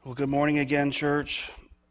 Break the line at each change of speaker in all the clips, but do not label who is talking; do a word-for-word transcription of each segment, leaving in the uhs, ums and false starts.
Well, good morning again, church.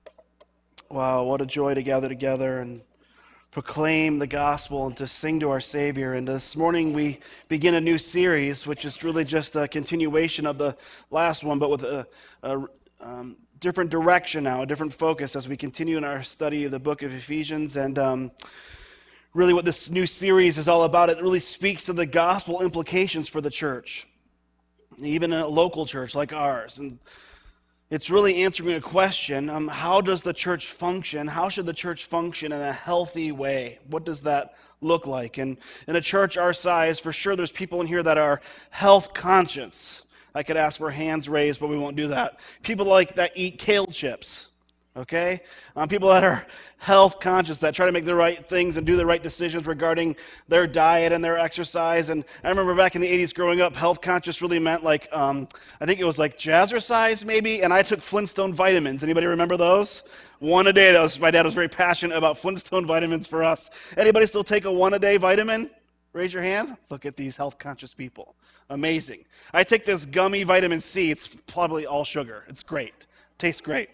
Wow, what a joy to gather together and proclaim the gospel and to sing to our Savior. And this morning we begin a new series, which is really just a continuation of the last one, but with a, a um, different direction now, a different focus as we continue in our study of the book of Ephesians. And um, really what this new series is all about, it really speaks to the gospel implications for the church, even a local church like ours. And it's really answering a question, um, how does the church function? How should the church function in a healthy way? What does that look like? And in a church our size, for sure there's people in here that are health conscious. I could ask for hands raised, but we won't do that. People like that eat kale chips, okay? Um, people that are health conscious, that try to make the right things and do the right decisions regarding their diet and their exercise. And I remember back in the eighties growing up, health conscious really meant like, um, I think it was like jazzercise maybe, and I took Flintstone vitamins. Anybody remember those? One a day. That was, my dad was very passionate about Flintstone vitamins for us. Anybody still take a one a day vitamin? Raise your hand. Look at these health conscious people. Amazing. I take this gummy vitamin C. It's probably all sugar. It's great. Tastes great.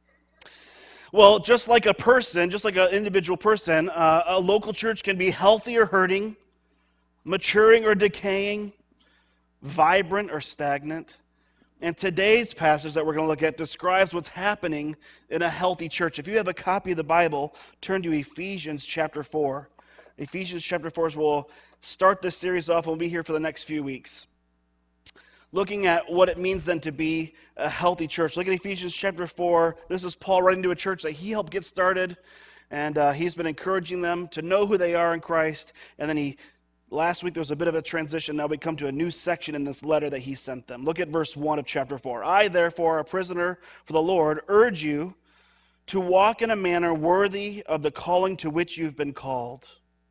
Well, just like a person, just like an individual person, uh, a local church can be healthy or hurting, maturing or decaying, vibrant or stagnant. And today's passage that we're going to look at describes what's happening in a healthy church. If you have a copy of the Bible, turn to Ephesians chapter four. Ephesians chapter four is we'll start this series off and we'll be here for the next few weeks, looking at what it means then to be a healthy church. Look at Ephesians chapter four. This is Paul writing to a church that he helped get started, and uh, he's been encouraging them to know who they are in Christ. And then he, last week there was a bit of a transition. Now we come to a new section in this letter that he sent them. Look at verse one of chapter four. I, therefore, a prisoner for the Lord, urge you to walk in a manner worthy of the calling to which you've been called,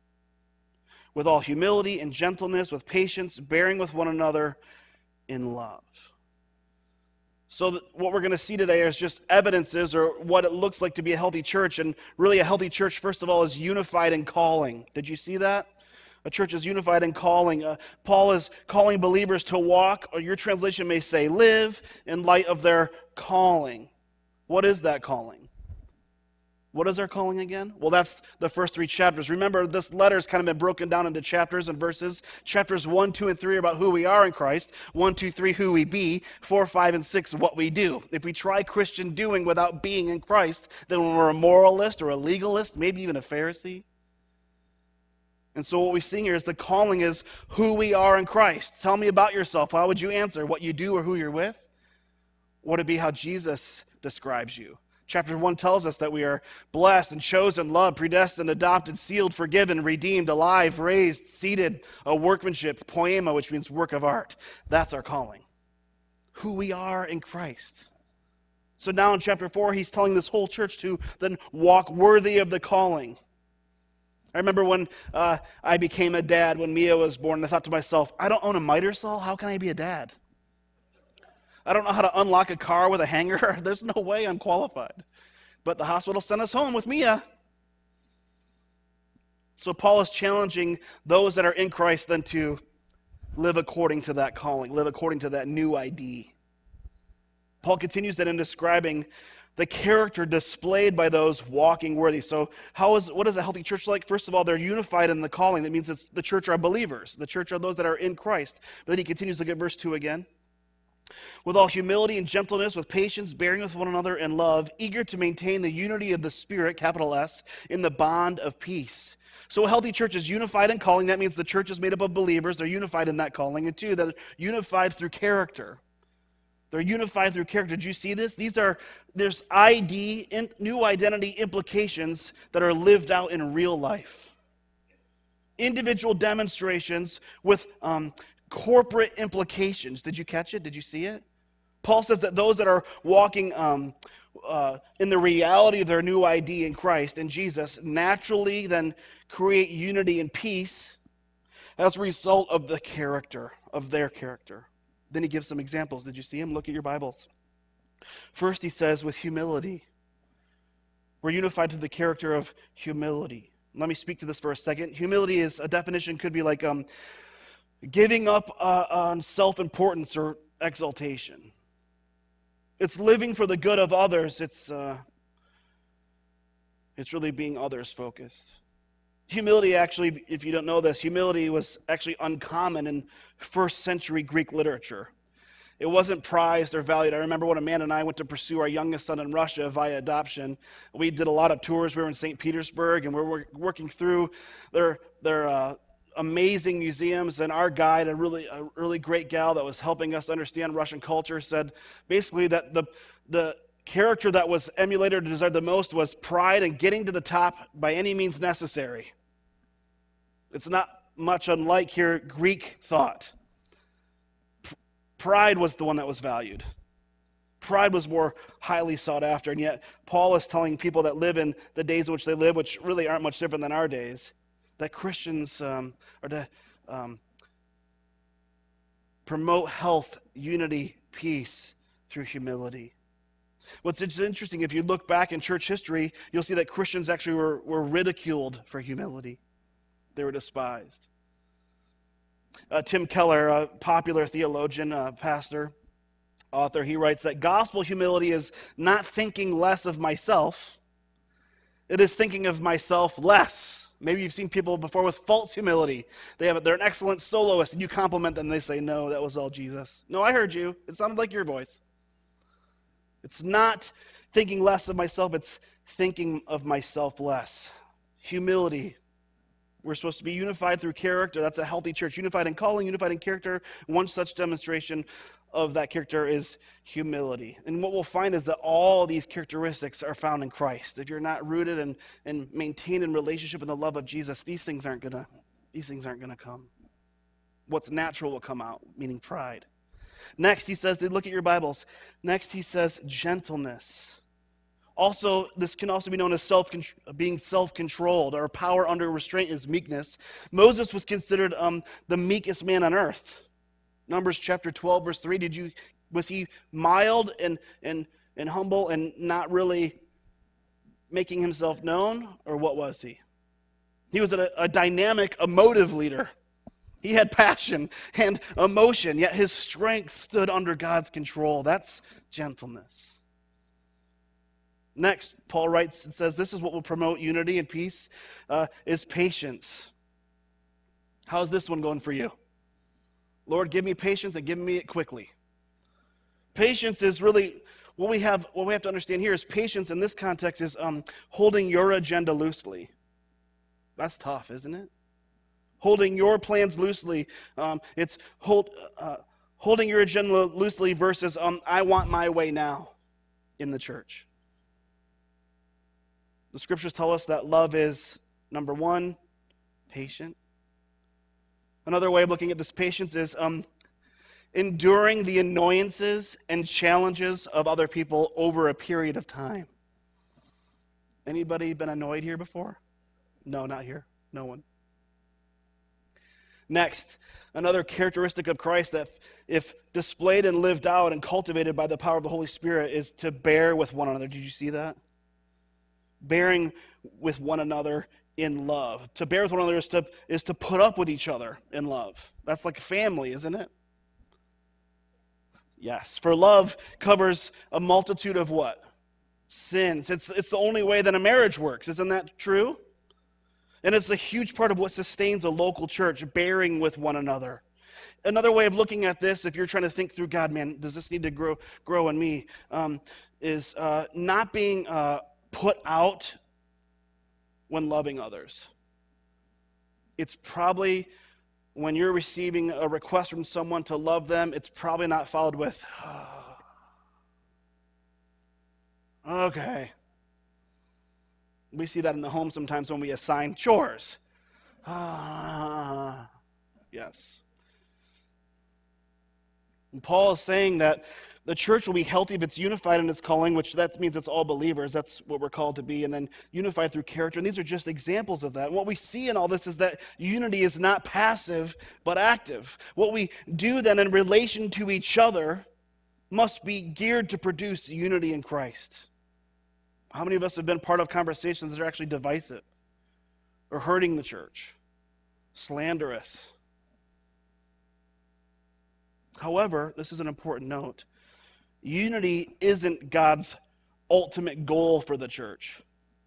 with all humility and gentleness, with patience, bearing with one another in love. So th- what we're going to see today is just evidences or what it looks like to be a healthy church. And really a healthy church, first of all, is unified in calling. Did you see that? A church is unified in calling. Uh, Paul is calling believers to walk, or your translation may say live, in light of their calling. What is that calling? What is our calling again? Well, that's the first three chapters. Remember, this letter has kind of been broken down into chapters and verses. Chapters one, two, and three are about who we are in Christ. one, two, three, who we be. four, five, and six, what we do. If we try Christian doing without being in Christ, then we're a moralist or a legalist, maybe even a Pharisee. And so what we see here is the calling is who we are in Christ. Tell me about yourself. How would you answer? What you do or who you're with? Would it be how Jesus describes you? Chapter one tells us that we are blessed and chosen, loved, predestined, adopted, sealed, forgiven, redeemed, alive, raised, seated, a workmanship, poema, which means work of art. That's our calling. Who we are in Christ. So now in chapter four, he's telling this whole church to then walk worthy of the calling. I remember when uh, I became a dad, when Mia was born, and I thought to myself, I don't own a miter saw. How can I be a dad? I don't know how to unlock a car with a hanger. There's no way I'm qualified. But the hospital sent us home with Mia. So Paul is challenging those that are in Christ then to live according to that calling, live according to that new I D. Paul continues that in describing the character displayed by those walking worthy. So how is what is a healthy church like? First of all, they're unified in the calling. That means it's, the church are believers. The church are those that are in Christ. But then he continues, look at verse two again. With all humility and gentleness, with patience, bearing with one another in love, eager to maintain the unity of the Spirit, capital S, in the bond of peace. So a healthy church is unified in calling. That means the church is made up of believers. They're unified in that calling. And two, they're unified through character. They're unified through character. Did you see this? These are, there's I D, in, new identity implications that are lived out in real life. Individual demonstrations with um, corporate implications. Did you catch it? Did you see it? Paul says that those that are walking um, uh, in the reality of their new I D in Christ and Jesus naturally then create unity and peace as a result of the character, of their character. Then he gives some examples. Did you see him? Look at your Bibles. First he says with humility. We're unified through the character of humility. Let me speak to this for a second. Humility is, a definition could be like um, giving up uh, on self-importance or exaltation. It's living for the good of others. It's, uh, it's really being others-focused. Humility, actually, if you don't know this, humility was actually uncommon in first century Greek literature. It wasn't prized or valued. I remember when Amanda and I went to pursue our youngest son in Russia via adoption. We did a lot of tours. We were in Saint Petersburg, and we were working through their their uh, amazing museums. And our guide, a really a really great gal that was helping us understand Russian culture, said basically that the the character that was emulated or desired the most was pride and getting to the top by any means necessary. It's not much unlike here Greek thought. Pride was the one that was valued. Pride was more highly sought after, and yet Paul is telling people that live in the days in which they live, which really aren't much different than our days, that Christians um, are to um, promote health, unity, peace through humility. What's interesting, if you look back in church history, you'll see that Christians actually were, were ridiculed for humility. They were despised. Uh, Tim Keller, a popular theologian, uh, pastor, author, he writes that gospel humility is not thinking less of myself. It is thinking of myself less. Maybe you've seen people before with false humility. They have they're an excellent soloist, and you compliment them, and they say, "No, that was all Jesus." "No, I heard you. It sounded like your voice." It's not thinking less of myself. It's thinking of myself less. Humility. We're supposed to be unified through character. That's a healthy church. Unified in calling, unified in character. One such demonstration of that character is humility. And what we'll find is that all these characteristics are found in Christ. If you're not rooted and, and maintained in relationship in the love of Jesus, these things aren't gonna, these things aren't gonna come. What's natural will come out, meaning pride. Next, he says, look at your Bibles. Next, he says gentleness. Also, this can also be known as self being self-controlled, or power under restraint is meekness. Moses was considered um, the meekest man on earth. Numbers chapter twelve, verse three. Did you was he mild and and and humble and not really making himself known, or what was he? He was a, a dynamic, emotive leader. He had passion and emotion, yet his strength stood under God's control. That's gentleness. Next, Paul writes and says, this is what will promote unity and peace, uh, is patience. How's this one going for you? Lord, give me patience and give me it quickly. Patience is really, what we have What we have to understand here is patience in this context is um, holding your agenda loosely. That's tough, isn't it? Holding your plans loosely. Um, it's hold, uh, holding your agenda loosely versus um, I want my way now in the church. The scriptures tell us that love is, number one, patient. Another way of looking at this patience is um, enduring the annoyances and challenges of other people over a period of time. Anybody been annoyed here before? No, not here. No one. Next, another characteristic of Christ that if displayed and lived out and cultivated by the power of the Holy Spirit is to bear with one another. Did you see that? Bearing with one another in love. To bear with one another is to, is to put up with each other in love. That's like family, isn't it? Yes. For love covers a multitude of what? Sins. It's, it's the only way that a marriage works. Isn't that true? And it's a huge part of what sustains a local church, bearing with one another. Another way of looking at this, if you're trying to think through, God, man, does this need to grow grow in me, um, is uh, not being uh, put out when loving others. It's probably when you're receiving a request from someone to love them, it's probably not followed with, oh, okay. We see that in the home sometimes when we assign chores. Ah, yes. And Paul is saying that the church will be healthy if it's unified in its calling, which that means it's all believers. That's what we're called to be, and then unified through character. And these are just examples of that. And what we see in all this is that unity is not passive, but active. What we do then in relation to each other must be geared to produce unity in Christ. How many of us have been part of conversations that are actually divisive or hurting the church, slanderous? However, this is an important note. Unity isn't God's ultimate goal for the church.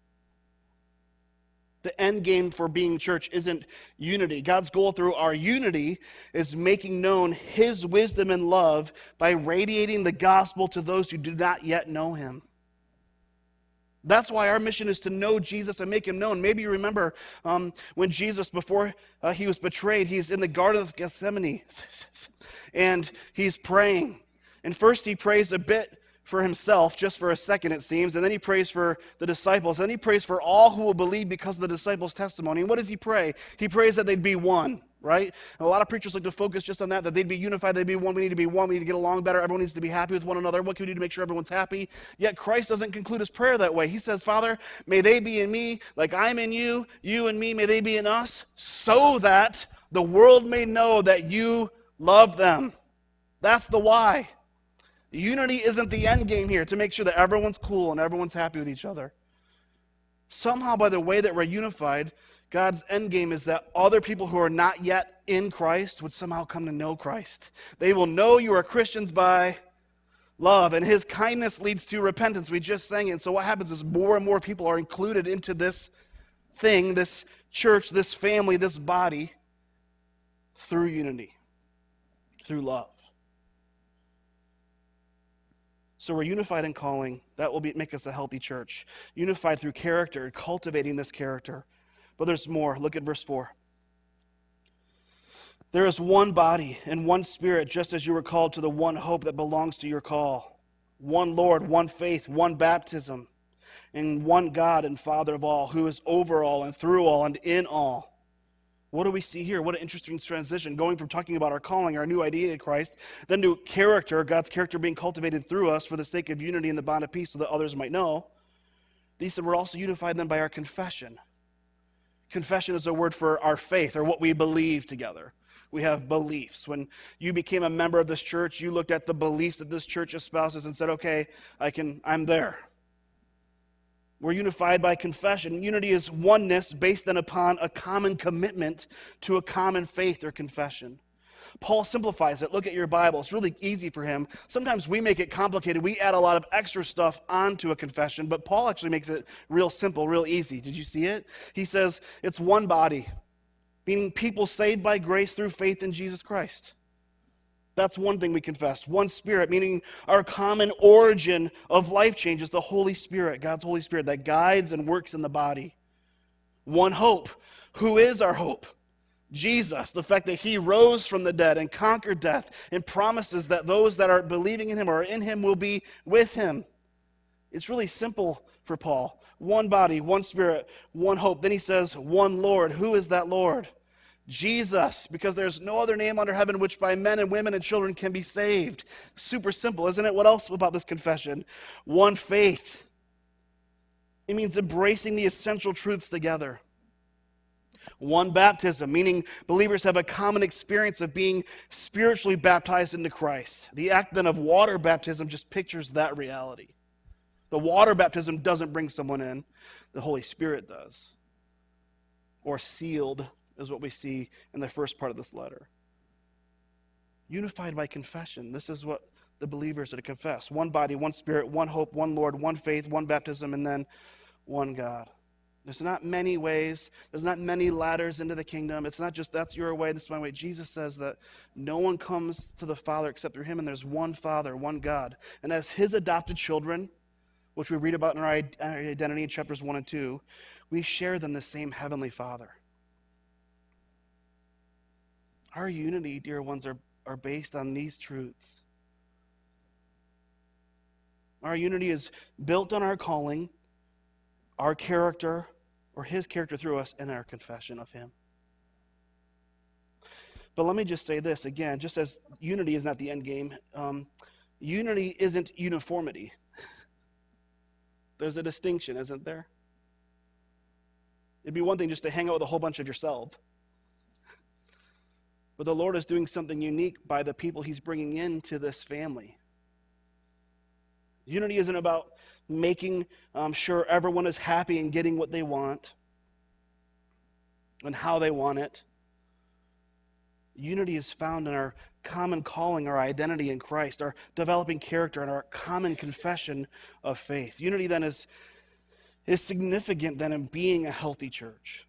The end game for being church isn't unity. God's goal through our unity is making known his wisdom and love by radiating the gospel to those who do not yet know him. That's why our mission is to know Jesus and make him known. Maybe you remember um, when Jesus, before uh, he was betrayed, he's in the Garden of Gethsemane, and he's praying. And first he prays a bit for himself, just for a second it seems, and then he prays for the disciples, and then he prays for all who will believe because of the disciples' testimony. And what does he pray? He prays that they'd be one, right? And a lot of preachers like to focus just on that, that they'd be unified, they'd be one, we need to be one, we need to get along better, everyone needs to be happy with one another, what can we do to make sure everyone's happy? Yet Christ doesn't conclude his prayer that way. He says, Father, may they be in me like I'm in you, you and me, may they be in us, so that the world may know that you love them. That's the why. Unity isn't the end game here, to make sure that everyone's cool and everyone's happy with each other. Somehow, by the way that we're unified, God's end game is that other people who are not yet in Christ would somehow come to know Christ. They will know you are Christians by love, and his kindness leads to repentance. We just sang it. And so what happens is more and more people are included into this thing, this church, this family, this body, through unity, through love. So we're unified in calling. That will be, make us a healthy church. Unified through character, cultivating this character. But there's more. Look at verse four. There is one body and one spirit, just as you were called to the one hope that belongs to your call. One Lord, one faith, one baptism, and one God and Father of all, who is over all and through all and in all. What do we see here? What an interesting transition, going from talking about our calling, our new identity in Christ, then to character, God's character being cultivated through us for the sake of unity and the bond of peace so that others might know. He said we're also unified then by our confession. Confession is a word for our faith, or what we believe together. We have beliefs. When you became a member of this church, you looked at the beliefs that this church espouses and said, okay, I can, I'm there. We're unified by confession. Unity is oneness based then upon a common commitment to a common faith or confession. Paul simplifies it. Look at your Bible. It's really easy for him. Sometimes we make it complicated. We add a lot of extra stuff onto a confession, but Paul actually makes it real simple, real easy. Did you see it? He says it's one body, meaning people saved by grace through faith in Jesus Christ. That's one thing we confess. One Spirit, meaning our common origin of life change is the Holy Spirit, God's Holy Spirit that guides and works in the body. One hope. Who is our hope? Jesus, the fact that he rose from the dead and conquered death and promises that those that are believing in him or in him will be with him. It's really simple for Paul. One body, one Spirit, one hope. Then he says, one Lord. Who is that Lord? Jesus, because there's no other name under heaven which by men and women and children can be saved. Super simple, isn't it? What else about this confession? One faith. It means embracing the essential truths together. One baptism, meaning believers have a common experience of being spiritually baptized into Christ. The act then of water baptism just pictures that reality. The water baptism doesn't bring someone in. The Holy Spirit does. Or sealed is what we see in the first part of this letter. Unified by confession. This is what the believers are to confess. One body, one Spirit, one hope, one Lord, one faith, one baptism, and then one God. There's not many ways. There's not many ladders into the kingdom. It's not just that's your way, this is my way. Jesus says that no one comes to the Father except through him, and there's one Father, one God. And as his adopted children, which we read about in our identity in chapters one and two, we share then the same heavenly Father. Our unity, dear ones, are, are based on these truths. Our unity is built on our calling, our character, or his character through us, and our confession of him. But let me just say this again, just as unity is not the end game, um, unity isn't uniformity. There's a distinction, isn't there? It'd be one thing just to hang out with a whole bunch of yourself. But the Lord is doing something unique by the people he's bringing into this family. Unity isn't about making um, sure everyone is happy and getting what they want and how they want it. Unity is found in our common calling, our identity in Christ, our developing character, and our common confession of faith. Unity then is, is significant then in being a healthy church.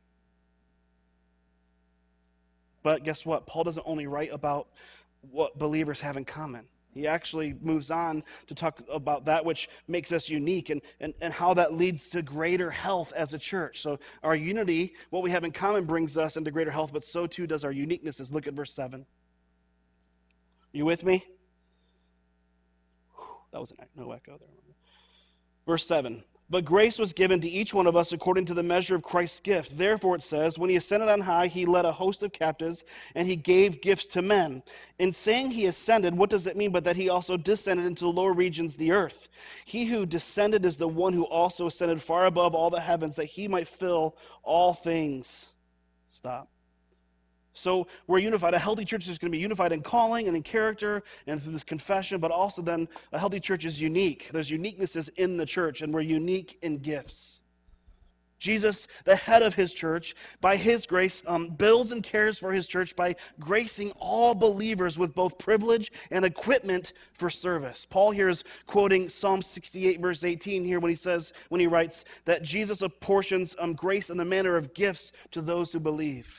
But guess what? Paul doesn't only write about what believers have in common. He actually moves on to talk about that which makes us unique and, and, and how that leads to greater health as a church. So our unity, what we have in common, brings us into greater health, but so too does our uniquenesses. Look at verse seven. You with me? Whew, that was a no echo there. Verse seven. But grace was given to each one of us according to the measure of Christ's gift. Therefore it says, when he ascended on high, he led a host of captives, and he gave gifts to men. In saying he ascended, what does it mean but that he also descended into the lower regions of the earth? He who descended is the one who also ascended far above all the heavens, that he might fill all things. Stop. So we're unified. A healthy church is going to be unified in calling and in character and through this confession, but also then a healthy church is unique. There's uniquenesses in the church, and we're unique in gifts. Jesus, the head of his church, by his grace, um, builds and cares for his church by gracing all believers with both privilege and equipment for service. Paul here is quoting Psalm sixty-eight, verse eighteen here when he says, when he writes that Jesus apportions um, grace in the manner of gifts to those who believe.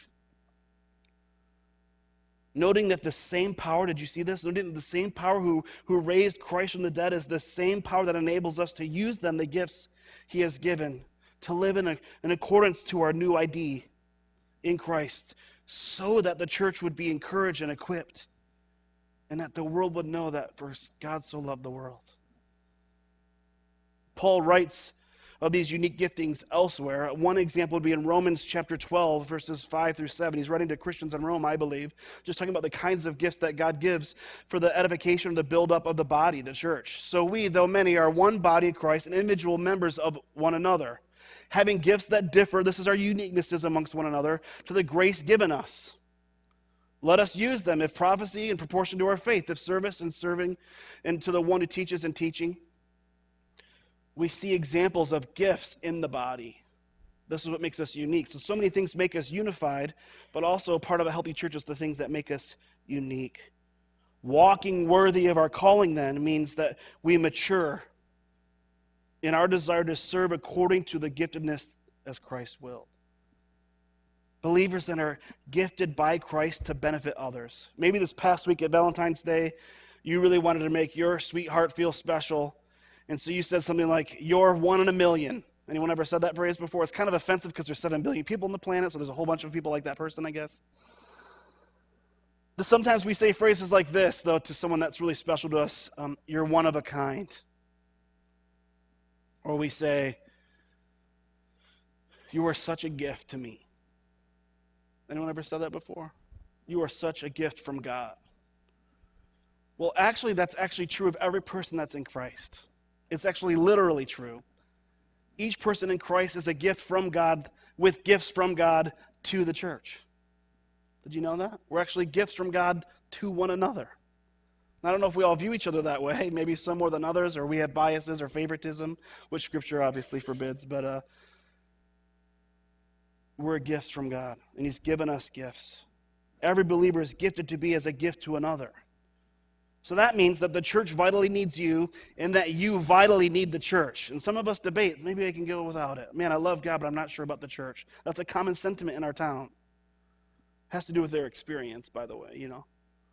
Noting that the same power, did you see this? Noting that the same power who, who raised Christ from the dead is the same power that enables us to use them, the gifts he has given, to live in, a, in accordance to our new I D in Christ, so that the church would be encouraged and equipped, and that the world would know that for God so loved the world. Paul writes of these unique giftings elsewhere. One example would be in Romans chapter twelve, verses five through seven. He's writing to Christians in Rome, I believe, just talking about the kinds of gifts that God gives for the edification, the buildup of the body, the church. So we, though many, are one body of Christ and individual members of one another, having gifts that differ, this is our uniquenesses amongst one another, to the grace given us. Let us use them, if prophecy in proportion to our faith, if service and serving, and to the one who teaches and teaching. We see examples of gifts in the body. This is what makes us unique. So, so many things make us unified, but also part of a healthy church is the things that make us unique. Walking worthy of our calling, then, means that we mature in our desire to serve according to the giftedness as Christ willed. Believers then are gifted by Christ to benefit others. Maybe this past week at Valentine's Day, you really wanted to make your sweetheart feel special. And so you said something like, you're one in a million. Anyone ever said that phrase before? It's kind of offensive because there's seven billion people on the planet, so there's a whole bunch of people like that person, I guess. But sometimes we say phrases like this, though, to someone that's really special to us. Um, you're one of a kind. Or we say, you are such a gift to me. Anyone ever said that before? You are such a gift from God. Well, actually, that's actually true of every person that's in Christ. It's actually literally true. Each person in Christ is a gift from God, with gifts from God to the church. Did you know that? We're actually gifts from God to one another. I don't know if we all view each other that way, maybe some more than others, or we have biases or favoritism, which Scripture obviously forbids, but uh, we're gifts from God, and He's given us gifts. Every believer is gifted to be as a gift to another. So that means that the church vitally needs you and that you vitally need the church. And some of us debate, maybe I can go without it. Man, I love God, but I'm not sure about the church. That's a common sentiment in our town. It has to do with their experience, by the way, you know.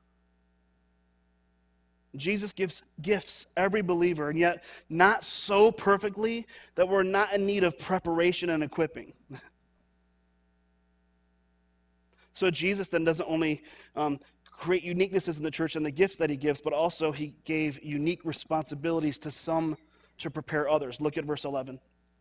Jesus gives gifts every believer, and yet not so perfectly that we're not in need of preparation and equipping. So Jesus then doesn't only um, create uniquenesses in the church and the gifts that he gives, but also he gave unique responsibilities to some to prepare others. Look at verse eleven.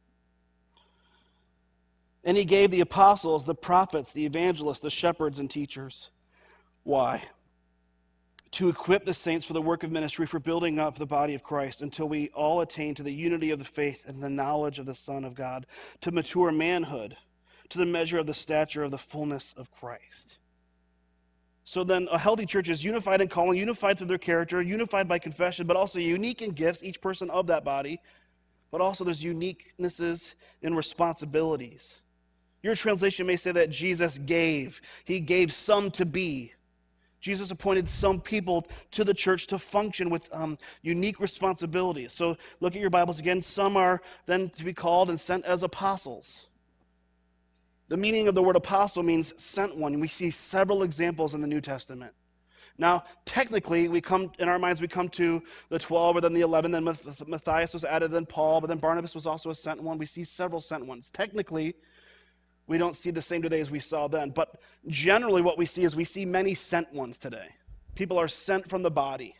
And he gave the apostles, the prophets, the evangelists, the shepherds, and teachers. Why? To equip the saints for the work of ministry, for building up the body of Christ, until we all attain to the unity of the faith and the knowledge of the Son of God, to mature manhood, to the measure of the stature of the fullness of Christ. So then a healthy church is unified in calling, unified through their character, unified by confession, but also unique in gifts, each person of that body, but also there's uniquenesses in responsibilities. Your translation may say that Jesus gave. He gave some to be. Jesus appointed some people to the church to function with um, unique responsibilities. So look at your Bibles again. Some are then to be called and sent as apostles. The meaning of the word apostle means sent one. We see several examples in the New Testament. Now, technically, we come in our minds, we come to the twelve, or then the eleven, then Matthias was added, then Paul, but then Barnabas was also a sent one. We see several sent ones. Technically, we don't see the same today as we saw then, but generally what we see is we see many sent ones today. People are sent from the body.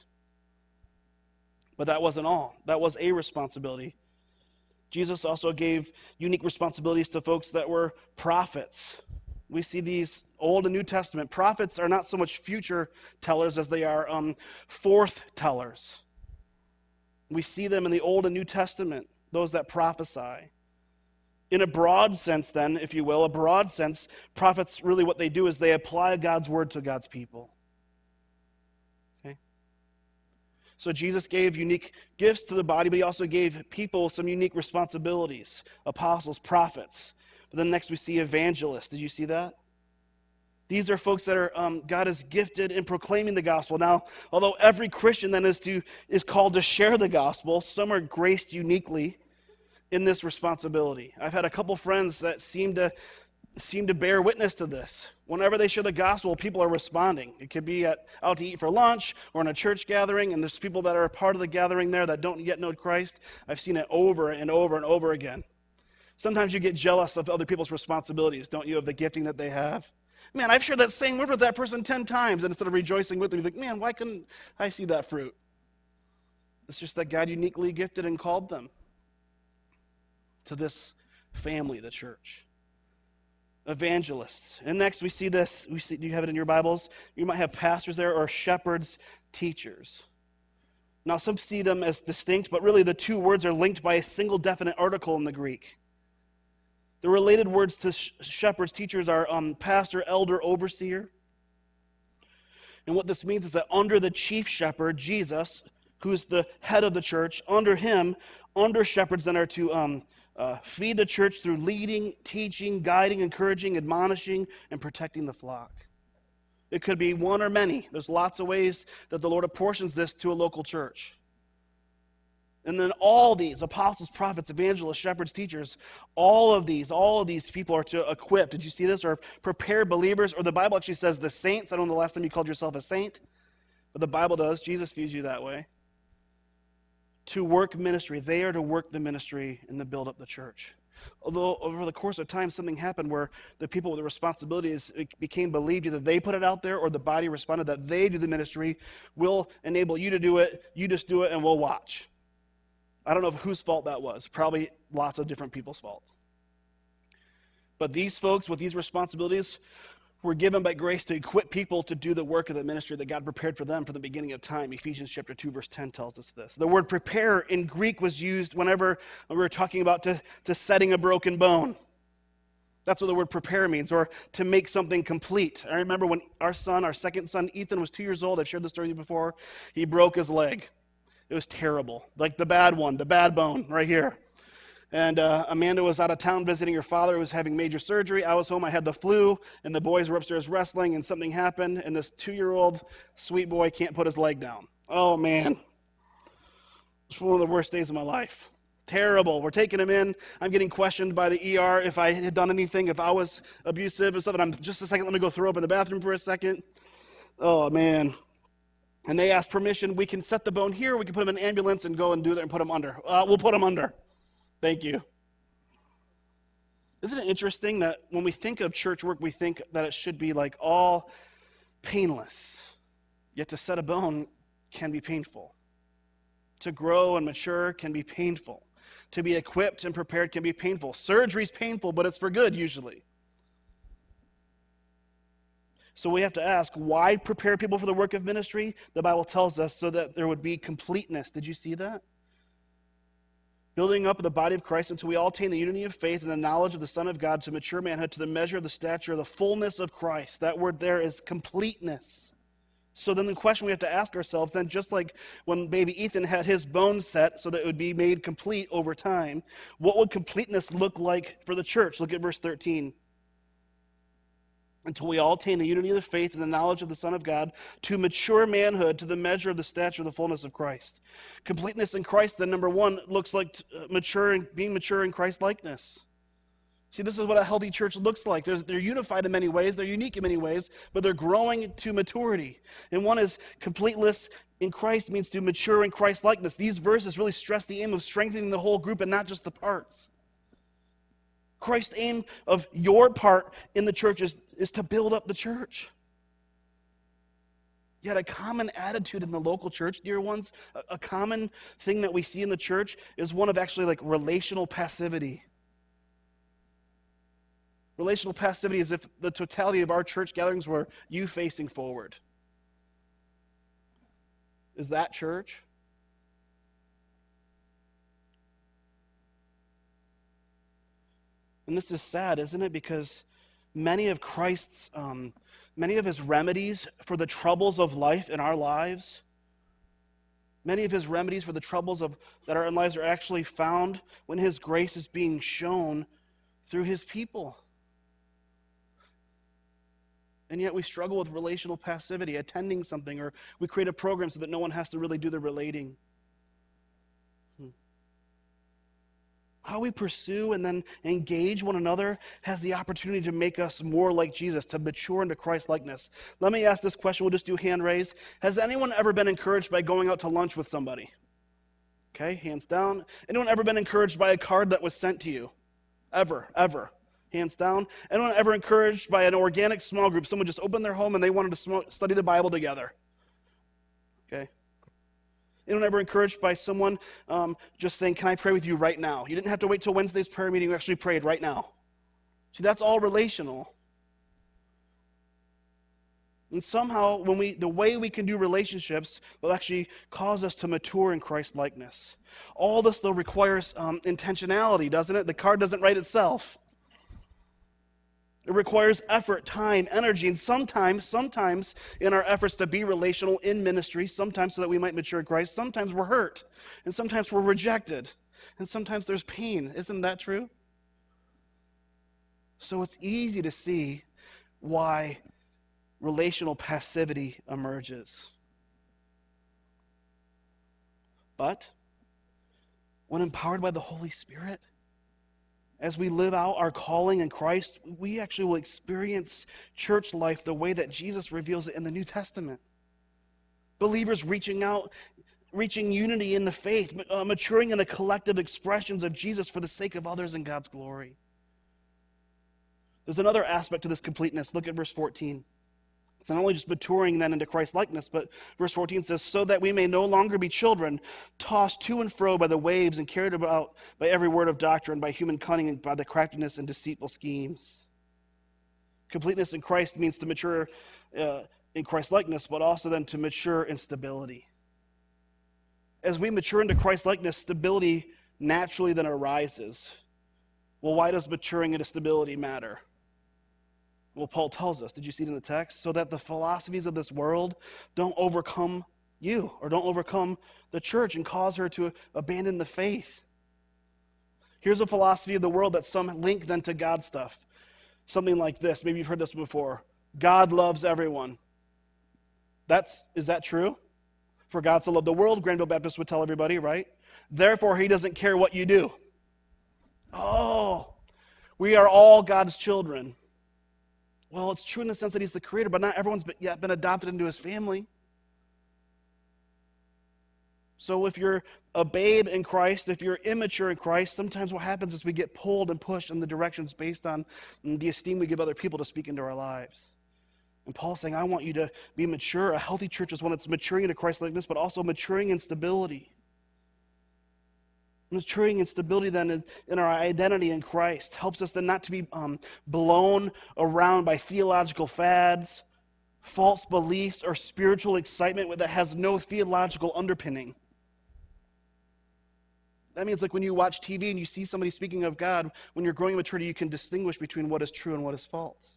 But that wasn't all. That was a responsibility. Jesus also gave unique responsibilities to folks that were prophets. We see these Old and New Testament. Prophets are not so much future tellers as they are um, forth tellers. We see them in the Old and New Testament, those that prophesy. In a broad sense, then, if you will, a broad sense, prophets, really what they do is they apply God's word to God's people. Okay? So Jesus gave unique gifts to the body, but he also gave people some unique responsibilities. Apostles, prophets. But then next we see evangelists. Did you see that? These are folks that are um, God has gifted in proclaiming the gospel. Now, although every Christian then is to is called to share the gospel, some are graced uniquely in this responsibility. I've had a couple friends that seem to seem to bear witness to this. Whenever they share the gospel, people are responding. It could be at out to eat for lunch or in a church gathering, and there's people that are a part of the gathering there that don't yet know Christ. I've seen it over and over and over again. Sometimes you get jealous of other people's responsibilities, don't you, of the gifting that they have? Man, I've shared that same word with that person ten times, and instead of rejoicing with them, you think, man, why couldn't I see that fruit? It's just that God uniquely gifted and called them to this family, the church. Evangelists. And next we see this, we see, do you have it in your Bibles? You might have pastors there or shepherds, teachers. Now some see them as distinct, but really the two words are linked by a single definite article in the Greek. The related words to sh- shepherds, teachers are um, pastor, elder, overseer. And what this means is that under the chief shepherd, Jesus, who's the head of the church, under him, under shepherds then are to um, uh, feed the church through leading, teaching, guiding, encouraging, admonishing, and protecting the flock. It could be one or many. There's lots of ways that the Lord apportions this to a local church. And then all these, apostles, prophets, evangelists, shepherds, teachers, all of these, all of these people are to equip. Did you see this? Or prepare believers, or the Bible actually says the saints. I don't know the last time you called yourself a saint, but the Bible does. Jesus views you that way. To work ministry. They are to work the ministry and to build up the church. Although over the course of time, something happened where the people with the responsibilities, it became believed either they put it out there or the body responded that they do the ministry. We'll enable you to do it. You just do it and we'll watch. I don't know whose fault that was. Probably lots of different people's faults. But these folks with these responsibilities were given by grace to equip people to do the work of the ministry that God prepared for them from the beginning of time. Ephesians chapter two, verse ten tells us this. The word prepare in Greek was used whenever we were talking about to, to setting a broken bone. That's what the word prepare means, or to make something complete. I remember when our son, our second son, Ethan, was two years old. I've shared this story with you before. He broke his leg. It was terrible. Like the bad one, the bad bone right here. And uh, Amanda was out of town visiting her father who was having major surgery. I was home. I had the flu, and the boys were upstairs wrestling, and something happened, and this two-year-old sweet boy can't put his leg down. Oh, man. It's one of the worst days of my life. Terrible. We're taking him in. I'm getting questioned by the E R if I had done anything, if I was abusive and stuff. And I'm just a second, let me go throw up in the bathroom for a second. Oh, man. And they asked permission. We can set the bone here. We can put him in an ambulance and go and do that and put him under. Uh, we'll put him under. Thank you. Isn't it interesting that when we think of church work, we think that it should be like all painless. Yet to set a bone can be painful. To grow and mature can be painful. To be equipped and prepared can be painful. Surgery's painful, but it's for good usually. So we have to ask, why prepare people for the work of ministry? The Bible tells us so that there would be completeness. Did you see that? Building up the body of Christ until we all attain the unity of faith and the knowledge of the Son of God to mature manhood, to the measure of the stature of the fullness of Christ. That word there is completeness. So then the question we have to ask ourselves, then just like when baby Ethan had his bones set so that it would be made complete over time, what would completeness look like for the church? Look at verse thirteen. until we all attain the unity of the faith and the knowledge of the Son of God, to mature manhood, to the measure of the stature of the fullness of Christ. Completeness in Christ, then, number one, looks like mature, being mature in Christ-likeness. See, this is what a healthy church looks like. They're, they're unified in many ways, they're unique in many ways, but they're growing to maturity. And one is completeness in Christ means to mature in Christ-likeness. These verses really stress the aim of strengthening the whole group and not just the parts. Christ's aim of your part in the church is, is to build up the church. Yet a common attitude in the local church, dear ones, a, a common thing that we see in the church is one of actually like relational passivity. Relational passivity is if the totality of our church gatherings were you facing forward. Is that church? And this is sad, isn't it? Because many of Christ's, um, many of his remedies for the troubles of life in our lives, many of his remedies for the troubles of that our lives are actually found when his grace is being shown through his people. And yet we struggle with relational passivity, attending something, or we create a program so that no one has to really do the relating. How we pursue and then engage one another has the opportunity to make us more like Jesus, to mature into Christ-likeness. Let me ask this question. We'll just do hand raise. Has anyone ever been encouraged by going out to lunch with somebody? Okay, hands down. Anyone ever been encouraged by a card that was sent to you? Ever, ever. Hands down. Anyone ever encouraged by an organic small group? Someone just opened their home and they wanted to sm- study the Bible together. Okay. Anyone ever encouraged by someone um, just saying, can I pray with you right now? You didn't have to wait till Wednesday's prayer meeting. You actually prayed right now. See, that's all relational. And somehow, when we, the way we can do relationships will actually cause us to mature in Christ-likeness. All this, though, requires um, intentionality, doesn't it? The card doesn't write itself. It requires effort, time, energy, and sometimes, sometimes in our efforts to be relational in ministry, sometimes so that we might mature in Christ, sometimes we're hurt, and sometimes we're rejected, and sometimes there's pain. Isn't that true? So it's easy to see why relational passivity emerges. But when empowered by the Holy Spirit, as we live out our calling in Christ, we actually will experience church life the way that Jesus reveals it in the New Testament. Believers reaching out, reaching unity in the faith, uh, maturing in the collective expressions of Jesus for the sake of others and God's glory. There's another aspect to this completeness. Look at verse fourteen. It's not only just maturing then into Christ-likeness, but verse fourteen says, so that we may no longer be children, tossed to and fro by the waves and carried about by every word of doctrine, by human cunning and by the craftiness and deceitful schemes. Completeness in Christ means to mature uh, in Christ-likeness, but also then to mature in stability. As we mature into Christ-likeness, stability naturally then arises. Well, why does maturing into stability matter? Well, Paul tells us, did you see it in the text? So that the philosophies of this world don't overcome you or don't overcome the church and cause her to abandon the faith. Here's a philosophy of the world that's some link then to God stuff. Something like this. Maybe you've heard this before. God loves everyone. That's, is that true? For God so loved the world, Granville Baptist would tell everybody, right? Therefore, he doesn't care what you do. Oh, we are all God's children. Well, it's true in the sense that he's the creator, but not everyone's yet been adopted into his family. So if you're a babe in Christ, if you're immature in Christ, sometimes what happens is we get pulled and pushed in the directions based on the esteem we give other people to speak into our lives. And Paul's saying, I want you to be mature. A healthy church is one that's maturing into Christ-likeness, but also maturing in stability. Maturing in stability then in, in our identity in Christ helps us then not to be um, blown around by theological fads, false beliefs, or spiritual excitement that has no theological underpinning. That means like when you watch T V and you see somebody speaking of God, when you're growing in maturity, you can distinguish between what is true and what is false.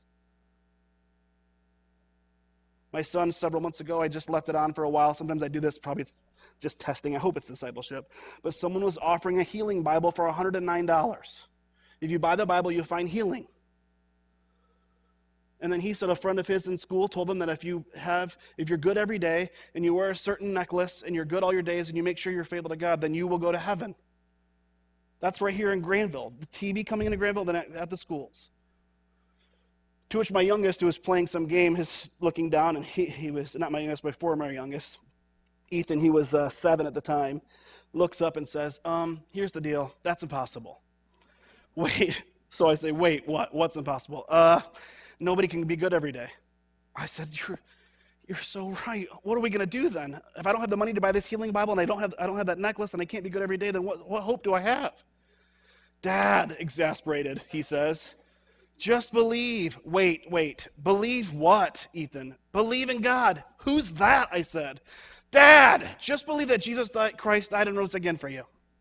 My son, several months ago, I just left it on for a while. Sometimes I do this, probably it's just testing. I hope it's discipleship. But someone was offering a healing Bible for one hundred nine dollars. If you buy the Bible, you'll find healing. And then he said a friend of his in school told him that if you have, if you're good every day and you wear a certain necklace and you're good all your days and you make sure you're faithful to God, then you will go to heaven. That's right here in Granville. The T V coming into Granville, then at, at the schools. To which my youngest, who was playing some game, is looking down, and he, he was, not my youngest, my former youngest, Ethan, he was uh, seven at the time, looks up and says, um, here's the deal, that's impossible. Wait, so I say, wait, what? What's impossible? Uh, nobody can be good every day. I said, you're you're so right. What are we going to do then? If I don't have the money to buy this healing Bible and I don't have I don't have that necklace and I can't be good every day, then what, what hope do I have? Dad, exasperated, he says, just believe. Wait, wait. Believe what, Ethan? Believe in God. Who's that? I said. Dad, just believe that Jesus died, Christ died and rose again for you.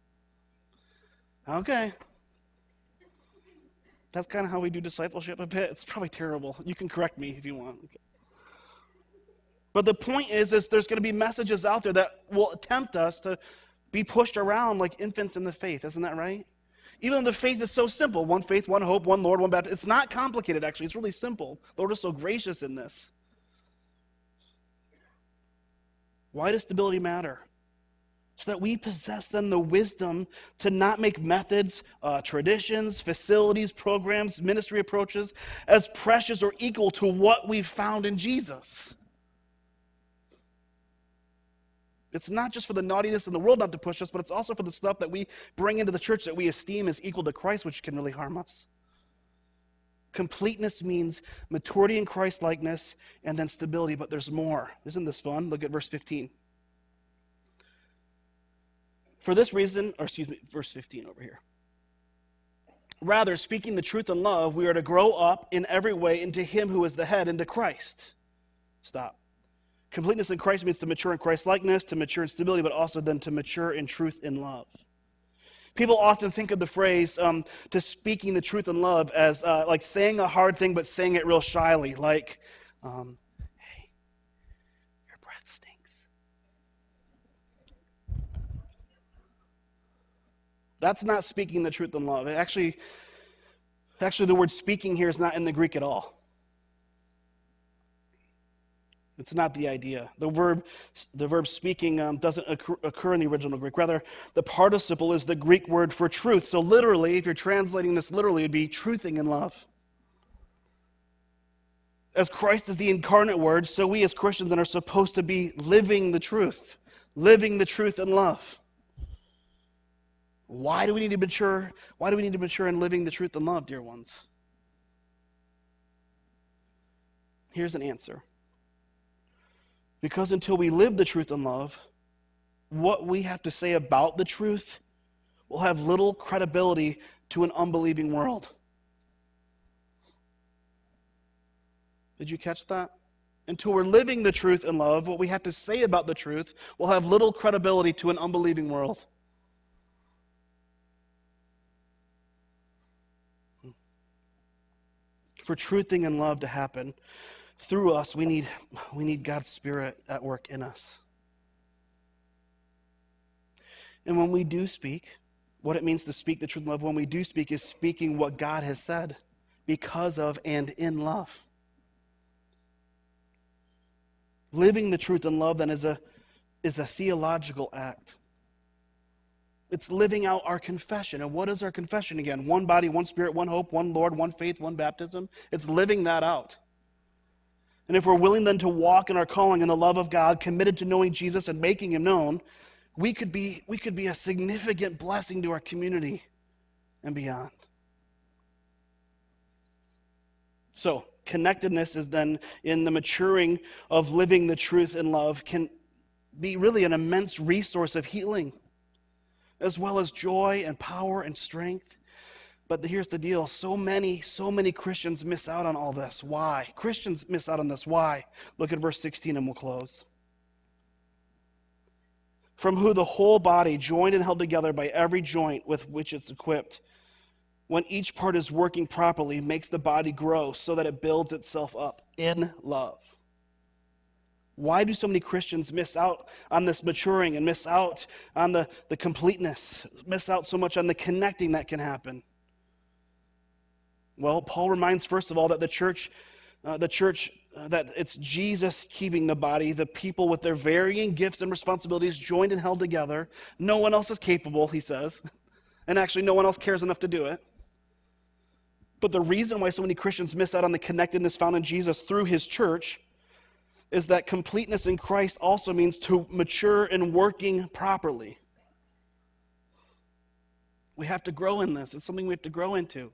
Okay. That's kind of how we do discipleship a bit. It's probably terrible. You can correct me if you want. Okay. But the point is, is there's going to be messages out there that will tempt us to be pushed around like infants in the faith. Isn't that right? Even though the faith is so simple. One faith, one hope, one Lord, one baptism. It's not complicated, actually. It's really simple. The Lord is so gracious in this. Why does stability matter? So that we possess then the wisdom to not make methods, uh, traditions, facilities, programs, ministry approaches as precious or equal to what we've found in Jesus. It's not just for the naughtiness in the world not to push us, but it's also for the stuff that we bring into the church that we esteem as equal to Christ, which can really harm us. Completeness means maturity in Christ-likeness and then stability, but there's more. Isn't this fun? Look at verse fifteen. For this reason, or excuse me, verse fifteen over here. Rather, speaking the truth in love, we are to grow up in every way into him who is the head, into Christ. Stop. Completeness in Christ means to mature in Christ-likeness, to mature in stability, but also then to mature in truth in love. People often think of the phrase um, to speaking the truth in love as uh, like saying a hard thing, but saying it real shyly, like, um, hey, your breath stinks. That's not speaking the truth in love. It actually, actually, the word speaking here is not in the Greek at all. It's not the idea. The verb, the verb speaking um, doesn't occur, occur in the original Greek. Rather, the participle is the Greek word for truth. So literally, if you're translating this literally, it would be truthing in love. As Christ is the incarnate word, so we as Christians then are supposed to be living the truth, living the truth in love. Why do we need to mature? Why do we need to mature in living the truth in love, dear ones? Here's an answer. Because until we live the truth in love, what we have to say about the truth will have little credibility to an unbelieving world. Did you catch that? Until we're living the truth in love, what we have to say about the truth will have little credibility to an unbelieving world. For truthing and love to happen through us, we need, we need God's Spirit at work in us. And when we do speak, what it means to speak the truth in love, when we do speak, is speaking what God has said because of and in love. Living the truth in love then is a, is a theological act. It's living out our confession. And what is our confession again? One body, one spirit, one hope, one Lord, one faith, one baptism. It's living that out. And if we're willing then to walk in our calling in the love of God, committed to knowing Jesus and making him known, we could be, we could be a significant blessing to our community and beyond. So, connectedness is then in the maturing of living the truth in love can be really an immense resource of healing, as well as joy and power and strength. But here's the deal. So many, so many Christians miss out on all this. Why? Christians miss out on this. Why? Look at verse sixteen and we'll close. From who the whole body, joined and held together by every joint with which it's equipped, when each part is working properly, makes the body grow so that it builds itself up in love. Why do so many Christians miss out on this maturing and miss out on the, the completeness, miss out so much on the connecting that can happen? Well, Paul reminds, first of all, that the church uh, the church, uh, that it's Jesus keeping the body, the people with their varying gifts and responsibilities joined and held together. No one else is capable, he says. And actually, no one else cares enough to do it. But the reason why so many Christians miss out on the connectedness found in Jesus through his church is that completeness in Christ also means to mature and working properly. We have to grow in this. It's something we have to grow into.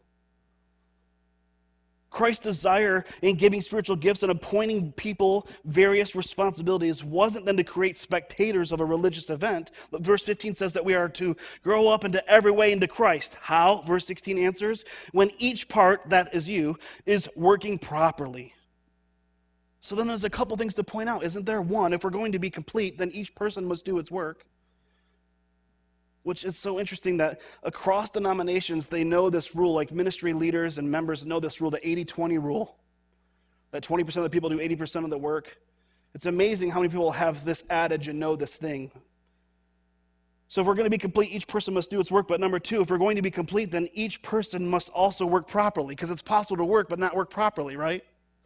Christ's desire in giving spiritual gifts and appointing people various responsibilities wasn't then to create spectators of a religious event. But verse fifteen says that we are to grow up into every way into Christ. How? Verse sixteen answers, when each part, that is you, is working properly. So then there's a couple things to point out, isn't there? One, if we're going to be complete, then each person must do its work. Which is so interesting that across denominations, they know this rule, like ministry leaders and members know this rule, the eighty twenty rule, that twenty percent of the people do eighty percent of the work. It's amazing how many people have this adage and know this thing. So if we're going to be complete, each person must do its work. But number two, if we're going to be complete, then each person must also work properly, because it's possible to work but not work properly, right?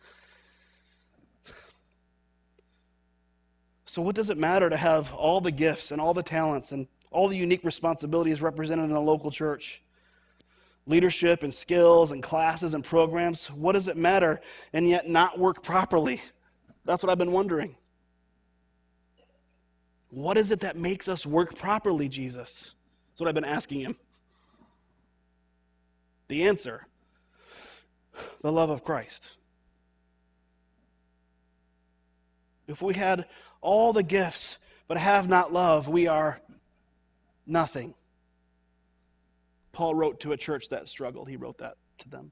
So what does it matter to have all the gifts and all the talents and all the unique responsibilities represented in a local church? Leadership and skills and classes and programs. What does it matter and yet not work properly? That's what I've been wondering. What is it that makes us work properly, Jesus? That's what I've been asking him. The answer, the love of Christ. If we had all the gifts but have not love, we are nothing. Paul wrote to a church that struggled. He wrote that to them.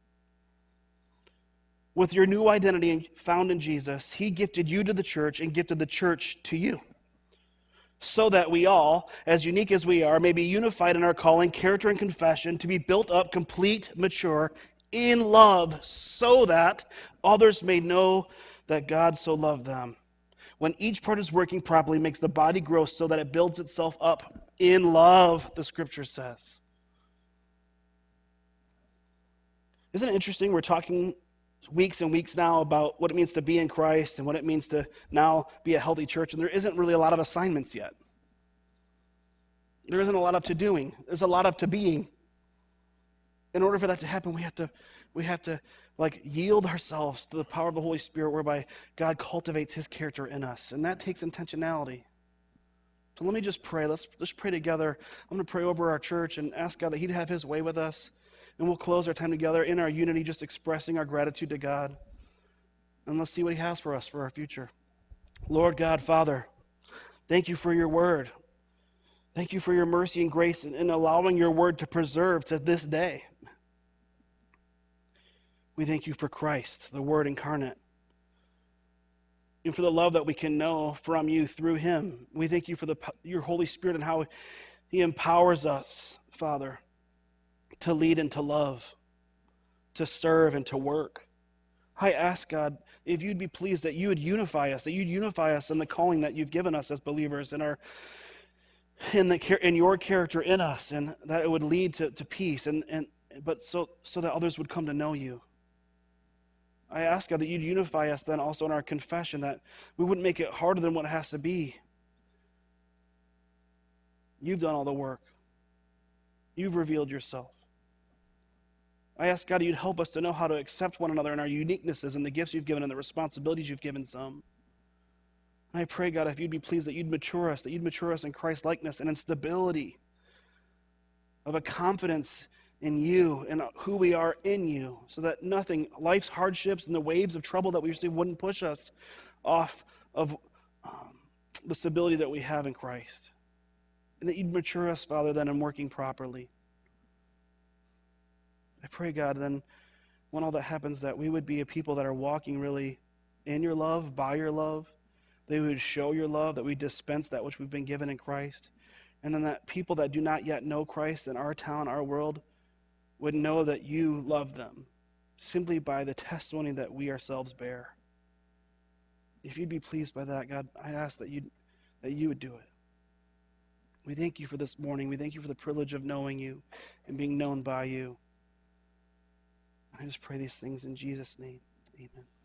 With your new identity found in Jesus, he gifted you to the church and gifted the church to you, so that we all, as unique as we are, may be unified in our calling, character, and confession, to be built up, complete, mature, in love, so that others may know that God so loved them. When each part is working properly, it makes the body grow so that it builds itself up in love, the scripture says. Isn't it interesting? We're talking weeks and weeks now about what it means to be in Christ and what it means to now be a healthy church, and there isn't really a lot of assignments yet. There isn't a lot of to doing. There's a lot of to being. In order for that to happen, we have to we have to like yield ourselves to the power of the Holy Spirit, whereby God cultivates his character in us. And that takes intentionality. So let me just pray. Let's just pray together. I'm going to pray over our church and ask God that he'd have his way with us. And we'll close our time together in our unity, just expressing our gratitude to God. And let's see what he has for us for our future. Lord God, Father, thank you for your word. Thank you for your mercy and grace in, in allowing your word to preserve to this day. We thank you for Christ, the Word incarnate, and for the love that we can know from you through him. We thank you for the, your Holy Spirit and how he empowers us, Father, to lead and to love, to serve and to work. I ask, God, if you'd be pleased that you would unify us, that you'd unify us in the calling that you've given us as believers, in our in the in your character in us, and that it would lead to, to peace, and, and but so so that others would come to know you. I ask, God, that you'd unify us then also in our confession, that we wouldn't make it harder than what it has to be. You've done all the work. You've revealed yourself. I ask, God, you'd help us to know how to accept one another in our uniquenesses and the gifts you've given and the responsibilities you've given some. And I pray, God, if you'd be pleased that you'd mature us, that you'd mature us in Christ's likeness and in stability of a confidence in you and who we are in you, so that nothing, life's hardships and the waves of trouble that we receive wouldn't push us off of um, the stability that we have in Christ. And that you'd mature us, Father, then in working properly. I pray, God, then when all that happens, that we would be a people that are walking really in your love, by your love. They would show your love, that we dispense that which we've been given in Christ. And then that people that do not yet know Christ in our town, our world, would know that you love them simply by the testimony that we ourselves bear. If you'd be pleased by that, God, I ask that you that you would do it. We thank you for this morning. We thank you for the privilege of knowing you and being known by you. I just pray these things in Jesus' name. Amen.